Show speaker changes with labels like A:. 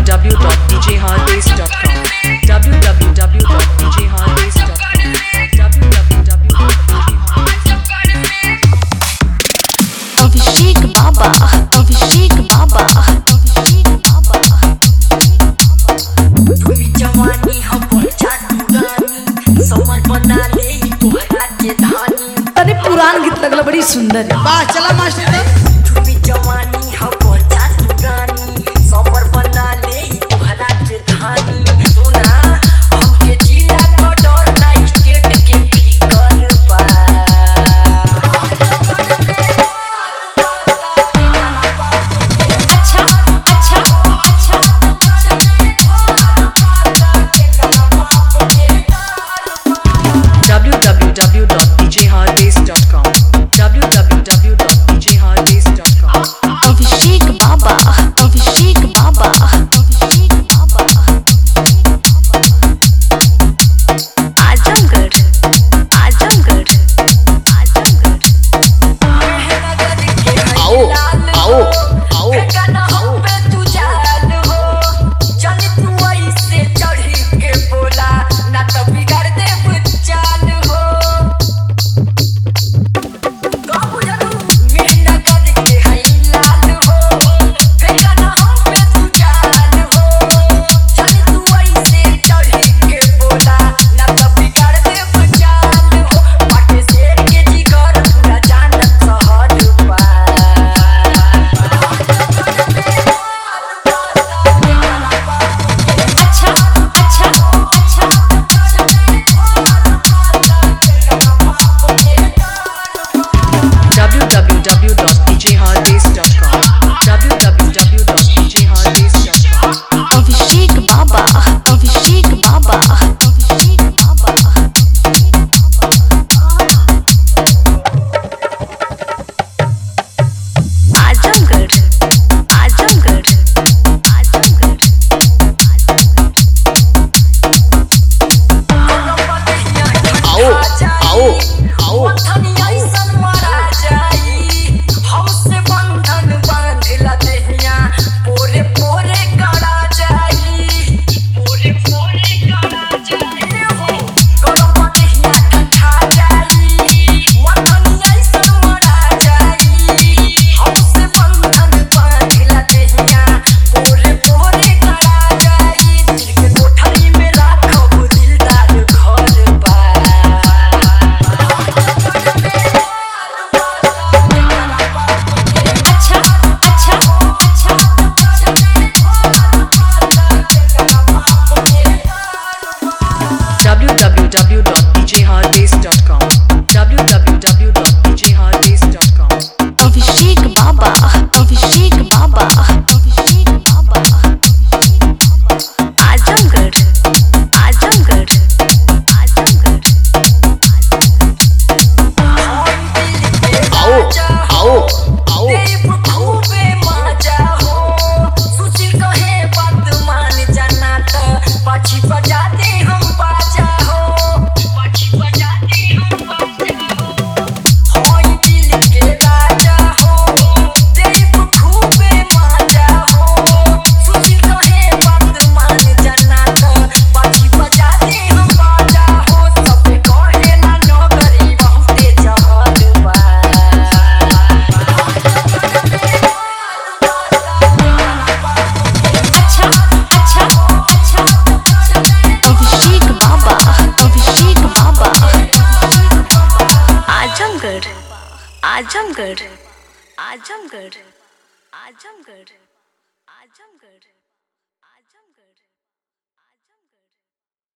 A: www.djhardbase.com www.djhardbase.com
B: Abhishek बाबा अभिषेक बाबा अभिषेक बाबा
C: तुम्ही जवानी हो बोलचा दुरानी समर बना ले तोहरा के धानी।
D: अरे पुरान गीत लगला बड़ी सुंदर है।
E: वाह चला मास्टर
C: तुम्ही जवानी हो बोलचा दुरानी समर बना ले तोहरा के धानी। सुना हमके जिला को डर ना स्टेट के फिकर बा।
B: अच्छा अच्छा अच्छा
A: www.djhardbase.com www.djhardbase.com
B: अभिषेक बाबा अभिषेक बाबा अभिषेक बाबा आजमगढ़ आजमगढ़ आजमगढ़
E: आओ आओ आओ
B: अच्छा अच्छा अच्छा
A: www.djhardbase.com www.djhardbase.com
B: अभिषेक बाबा अभिषेक बाबा अभिषेक बाबा आजमगढ़ आजमगढ़ आजमगढ़
E: आओ आओ आओ
C: हमसे बंधन बांधला देहिया पोरे पोरे कड़ा जाई पोरे पोरे कड़ा जाई हो गरम देहिया ठंडा जाई वतन ऐसन मरा जाई हमसे बंधन बांधला देहिया पोरे पोरे कड़ा जाई दिल के कोठरी में राखब दिलदार घर बा।
B: अच्छा अच्छा अच्छा
A: www.djhardbase.com www.djhardbase.com
B: अभिषेक बाबा अभिषेक बाबा अभिषेक बाबा आजमगढ़ आजमगढ़ आजमगढ़
E: आओ आओ आओ
C: खूबे मजा हो सुशील कहे बात मान जाना तो पाछी बजाते हम बाजा हो पाछी बजाते हम बाजा हो होई दिल के राजा हो देव खूबे मजा हो सुशील कहे बात मान जाना तो पाछी बजाते हम बाजा हो सब कहे ना नौकरी बहुते जहर बा।
B: अच्छा अच्छा अच्छा अभिषेक बाबा अभिषेक बाबा आजमगढ़ आजमगढ़ आजमगढ़ आजमगढ़ आजमगढ़